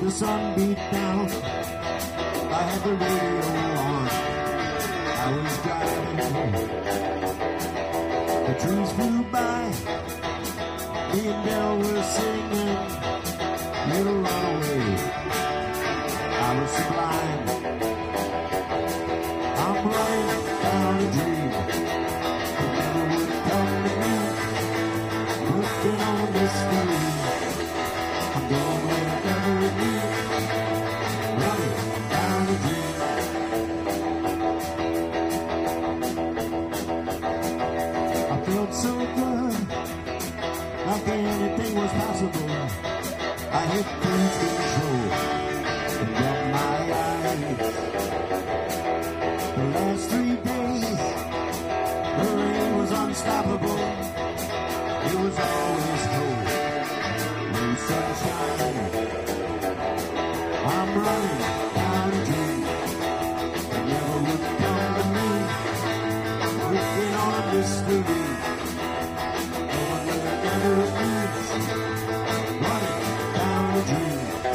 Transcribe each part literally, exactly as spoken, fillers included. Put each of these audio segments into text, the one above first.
The sun beat down. I had the radio on. I was driving home. The trees flew by. Me and Dell were singing Little Runaway. I was sublime. I'm running down a dream. It never would come to me. Looking on this screen. I'm going wherever it leads. Running down a dream. I felt so good, like anything was possible. I hit cruise control and rubbed my eyes. The last three days, the rain was unstoppable. It was always cold, no sunshine. I'm running down a dream. It never would come to me. Looking on a mystery. No one ever leaves. Running down a dream.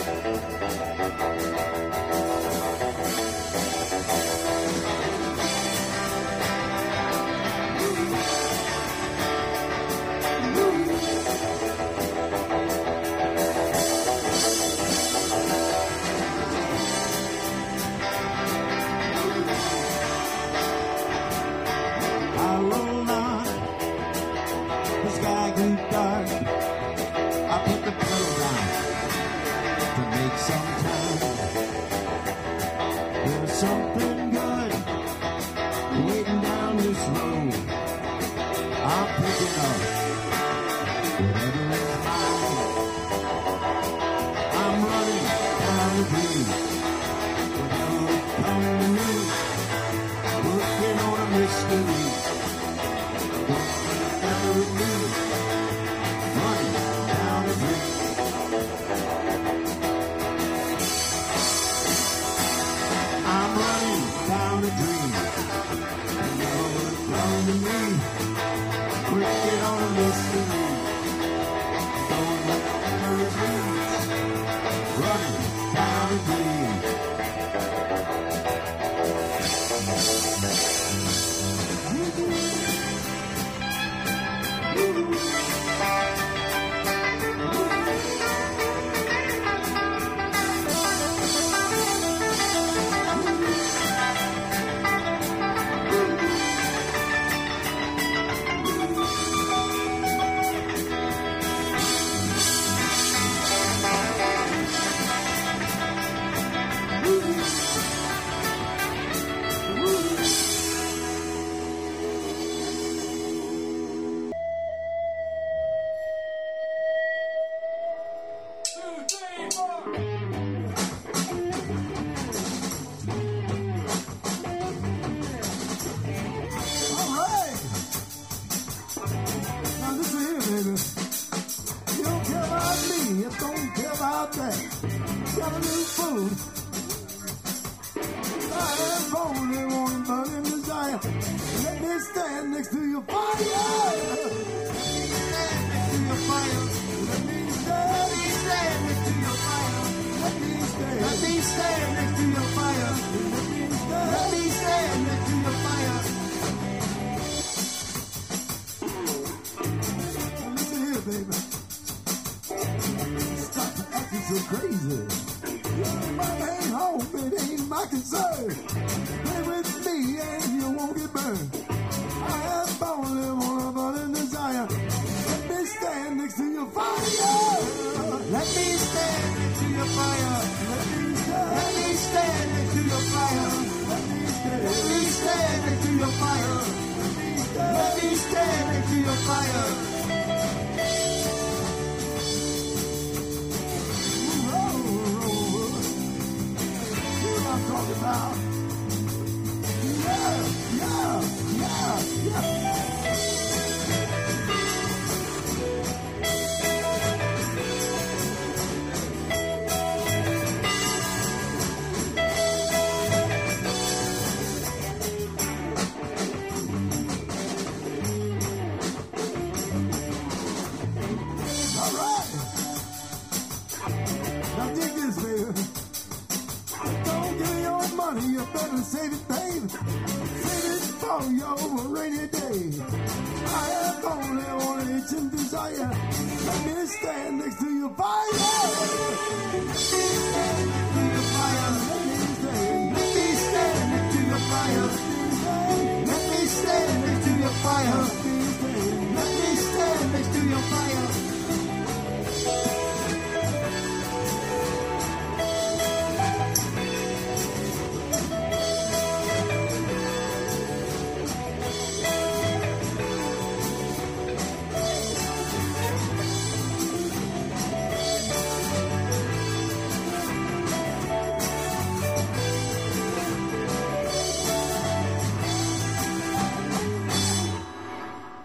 Something good waiting down this road. I'm picking up whatever is mine. I'm running down the dream. Whatever will come to me. Working on a mystery. Whatever it needs. Running down the dream. I'm running down a dream. It never would come to me. Working on a mystery. Going wherever it leads. Running down a dream. save it, babe. Save it for your rainy day. I have only one itching desire. Let me stand next to your fire.